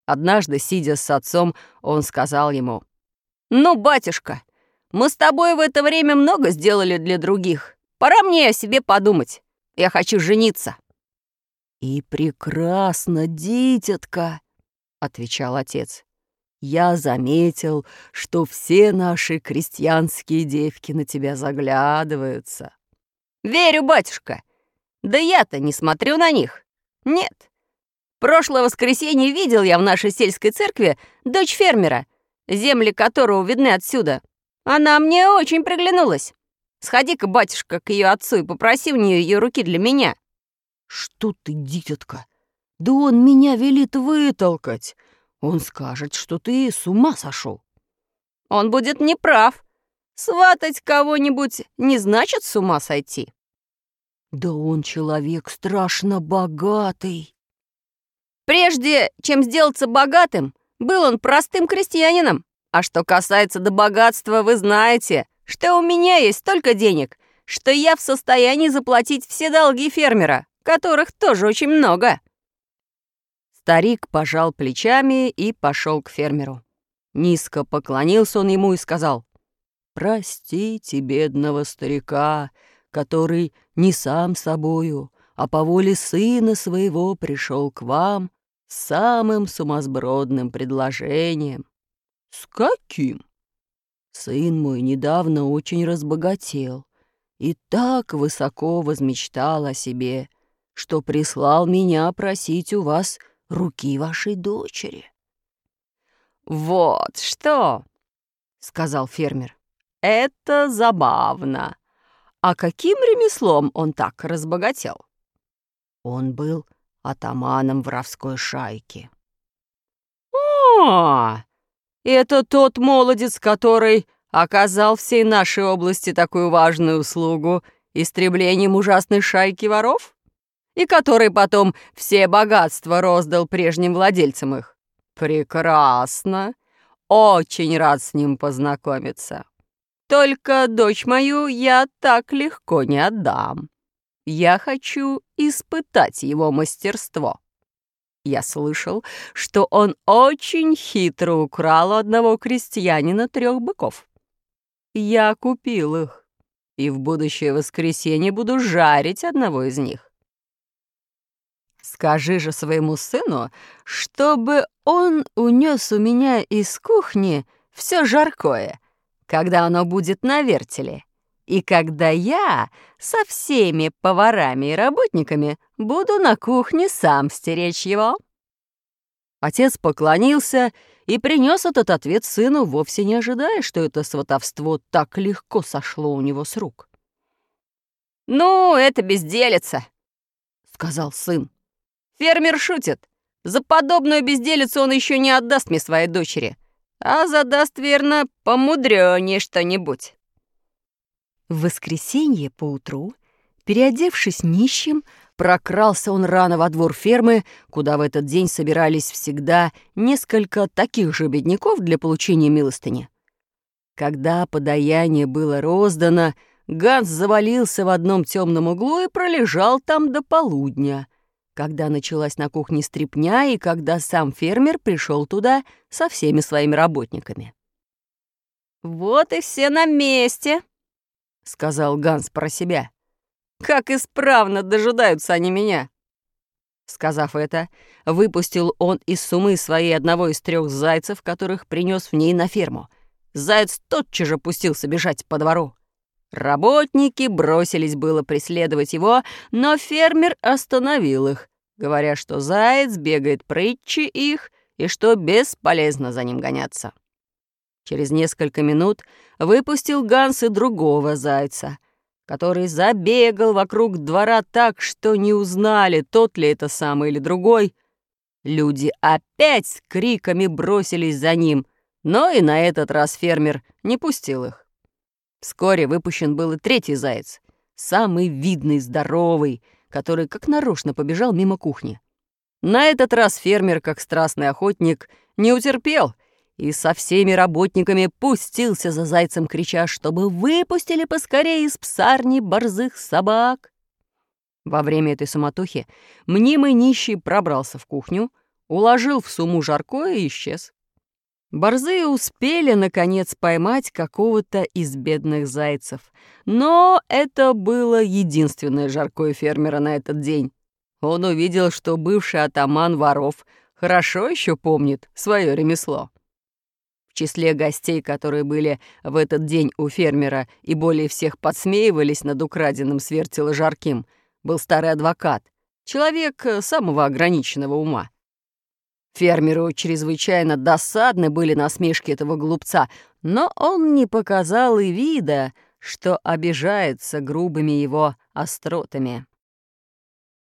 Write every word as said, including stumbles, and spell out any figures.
Однажды, сидя с отцом, он сказал ему: «Ну, батюшка, мы с тобой в это время много сделали для других. Пора мне о себе подумать. Я хочу жениться». «И прекрасно, дитятка», — отвечал отец. «Я заметил, что все наши крестьянские девки на тебя заглядываются». «Верю, батюшка. Да я-то не смотрю на них. Нет. Прошлое воскресенье видел я в нашей сельской церкви дочь фермера, земли которого видны отсюда. Она мне очень приглянулась. Сходи-ка, батюшка, к ее отцу и попроси у нее ее руки для меня». «Что ты, дитятка? Да он меня велит вытолкать. Он скажет, что ты с ума сошел». «Он будет неправ. Сватать кого-нибудь не значит с ума сойти». «Да он человек страшно богатый». «Прежде чем сделаться богатым, был он простым крестьянином. А что касается до богатства, вы знаете, что у меня есть столько денег, что я в состоянии заплатить все долги фермера, которых тоже очень много». Старик пожал плечами и пошел к фермеру. Низко поклонился он ему и сказал: «Простите бедного старика, который не сам собою, а по воле сына своего пришел к вам с самым сумасбродным предложением». «С каким?» «Сын мой недавно очень разбогател и так высоко возмечтал о себе, что прислал меня просить у вас руки вашей дочери». «Вот что!» — сказал фермер. «Это забавно. А каким ремеслом он так разбогател?» «Он был атаманом воровской шайки». «О, это тот молодец, который оказал всей нашей области такую важную услугу истреблением ужасной шайки воров? И который потом все богатства роздал прежним владельцам их? Прекрасно. Очень рад с ним познакомиться. Только дочь мою я так легко не отдам. Я хочу испытать его мастерство. Я слышал, что он очень хитро украл у одного крестьянина трех быков. Я купил их, и в будущее воскресенье буду жарить одного из них. Скажи же своему сыну, чтобы он унес у меня из кухни все жаркое, когда оно будет на вертеле, и когда я со всеми поварами и работниками буду на кухне сам стеречь его». Отец поклонился и принес этот ответ сыну, вовсе не ожидая, что это сватовство так легко сошло у него с рук. «Ну, это безделица», — сказал сын. «Фермер шутит. За подобную безделицу он еще не отдаст мне своей дочери, а задаст, верно, помудрёнее что-нибудь». В воскресенье поутру, переодевшись нищим, прокрался он рано во двор фермы, куда в этот день собирались всегда несколько таких же бедняков для получения милостыни. Когда подаяние было роздано, Ганс завалился в одном темном углу и пролежал там до полудня, когда началась на кухне стряпня и когда сам фермер пришел туда со всеми своими работниками. «Вот и все на месте», — сказал Ганс про себя. «Как исправно дожидаются они меня!» Сказав это, выпустил он из сумы своей одного из трех зайцев, которых принес в ней на ферму. Заяц тотчас же пустился бежать по двору. Работники бросились было преследовать его, но фермер остановил их, говоря, что заяц бегает прытче их и что бесполезно за ним гоняться. Через несколько минут выпустил Ганс и другого зайца, который забегал вокруг двора так, что не узнали, тот ли это самый или другой. Люди опять с криками бросились за ним, но и на этот раз фермер не пустил их. Вскоре выпущен был и третий заяц, самый видный, здоровый, который как нарочно побежал мимо кухни. На этот раз фермер, как страстный охотник, не утерпел и со всеми работниками пустился за зайцем, крича, чтобы выпустили поскорее из псарни борзых собак. Во время этой суматохи мнимый нищий пробрался в кухню, уложил в сумму жаркое и исчез. Борзые успели, наконец, поймать какого-то из бедных зайцев. Но это было единственное жаркое фермера на этот день. Он увидел, что бывший атаман воров хорошо еще помнит свое ремесло. В числе гостей, которые были в этот день у фермера и более всех подсмеивались над украденным с вертела жарким, был старый адвокат, человек самого ограниченного ума. Фермеру чрезвычайно досадны были насмешки этого глупца, но он не показал и вида, что обижается грубыми его остротами.